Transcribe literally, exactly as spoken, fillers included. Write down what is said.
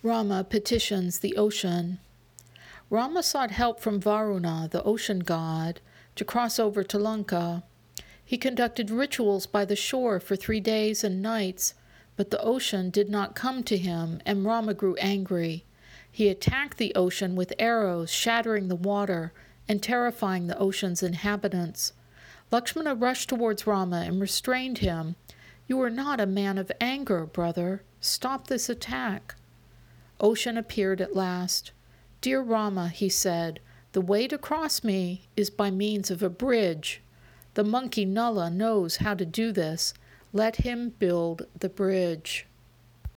Rama petitions the ocean. Rama sought help from Varuna, the ocean god, to cross over to Lanka. He conducted rituals by the shore for three days and nights, but the ocean did not come to him, and Rama grew angry. He attacked the ocean with arrows, shattering the water and terrifying the ocean's inhabitants. Lakshmana rushed towards Rama and restrained him. "You are not a man of anger, brother. Stop this attack." Ocean appeared at last. "Dear Rama," he said, "the way to cross me is by means of a bridge. The monkey Nala knows how to do this. Let him build the bridge."